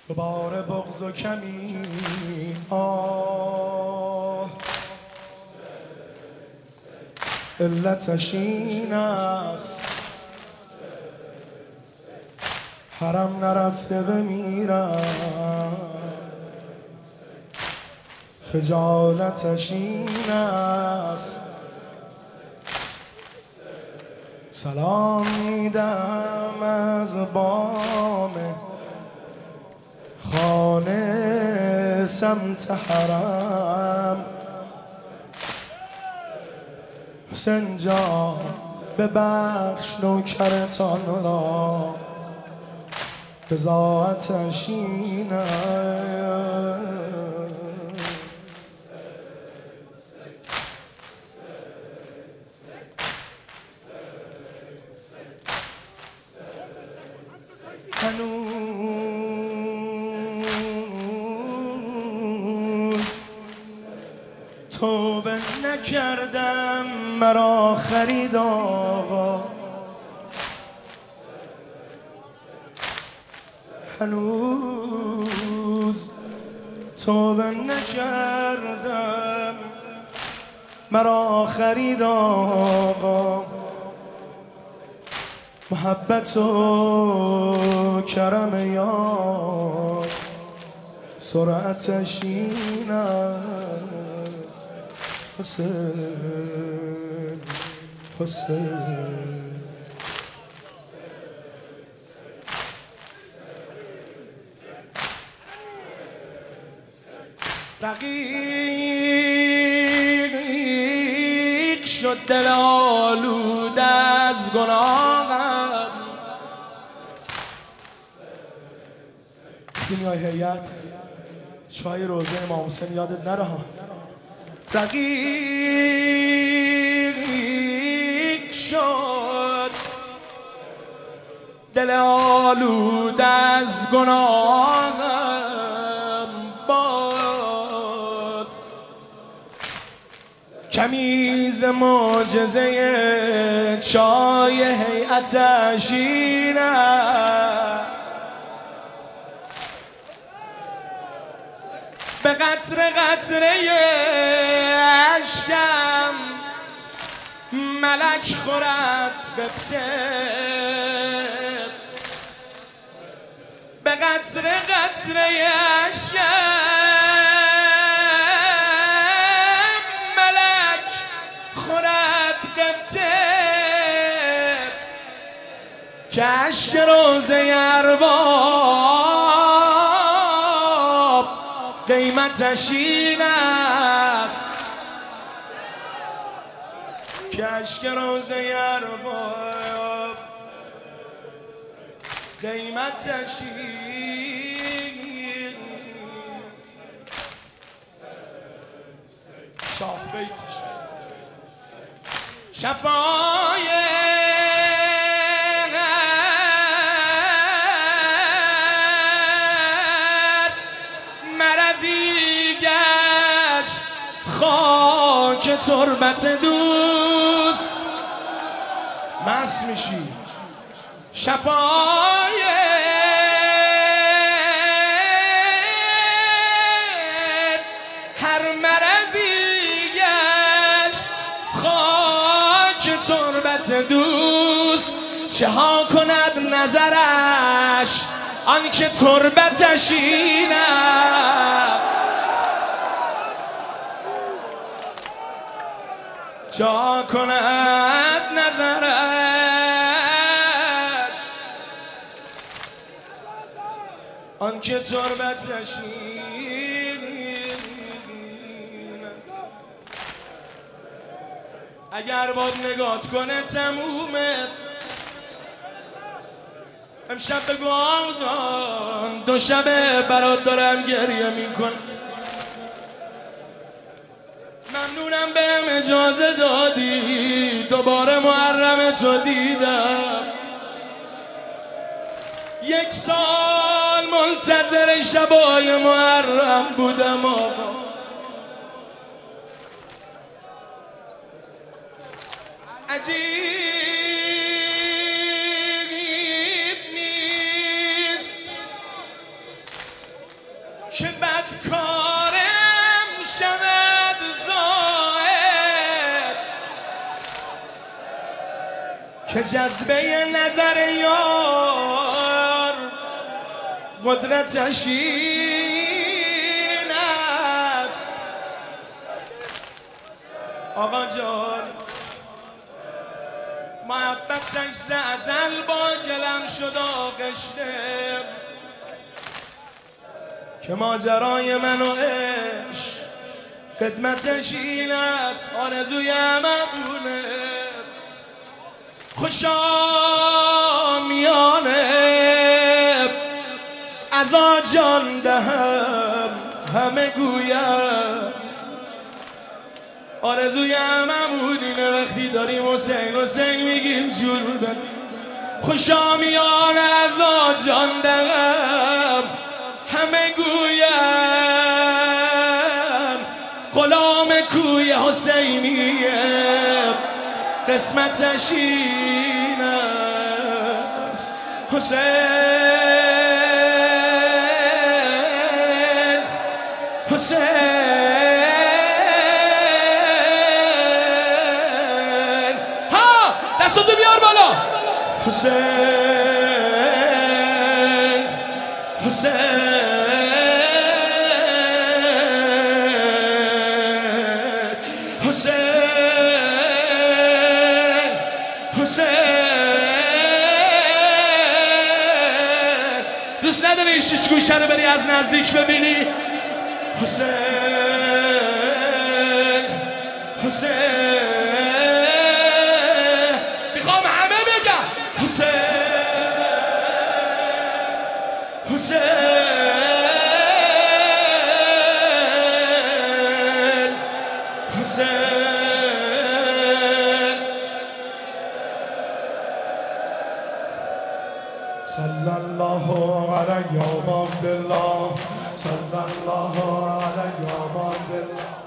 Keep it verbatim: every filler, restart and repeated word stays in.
تو بار بغض و کمی آه علتش این است حرم نرفته بمیرم خجالتش این است سلام میدم از بام خانه سمت حرم حسین جان ببخش نوکرتان را بضاعتش این است هنوز توبه نکردم مرا خرید آقا هنوز توبه نکردم مرا خرید آقا محبت و کرم یار سرعتش این است حسین حسین رقیق شد دل آلود از گناهم دنیای هیئت چای روزه امام حسین یادت نره ها رقیق شد دل آلود از گناهم باز کمیز معجزه چای هیئتش این است به قطره قطره اشکم ملک خورد قبطه به قطره قطره اشکم ملک خورد قبطه که اشک روزه ارباب قیمتش این است که اشک روزه ارباب قیمتش این شاه بیتش شفای خاک تربت دوست مست میشی شفای هر مرضی گشت خاک تربت دوست چه ها کند نظرش آنکه تربتش این است جا کند نظرش آنکه تربتش این است اگر باد نگات کنه تمومه امشب بگو آقا دو شبه برات دارم گریه میکنم ممنونم بهم اجازه دادی دوباره محرم تو دیدم یک سال منتظر شبای محرم بودم آقا عجیب نیست که بدکارم شود زاهد، که جذبه نظر یار قدرتش این است. آقا جان محبتش ز ازل با گلم شد آغشته، که ماجرای من و عشق خدمتش این است. آرزوی هممونه خوشا میانه ازا جان دهم همه گویم. آرزوی هممون اینه وقتی داریم حسین حسین میگیم جور بد. خوشا میانه ازا جان دهم همه گویم. غلام کوی حسینیه قسمتش این است. حسین حسین ها دستاتو بیار بالا. حسین حسین حسین حسین دوست نداری این شیش گوشه رو بری از نزدیک ببینی؟ حسین حسین میخوام همه بگم حسین حسین حسین صلی الله علی عباد الله صلی الله علی عباد الله.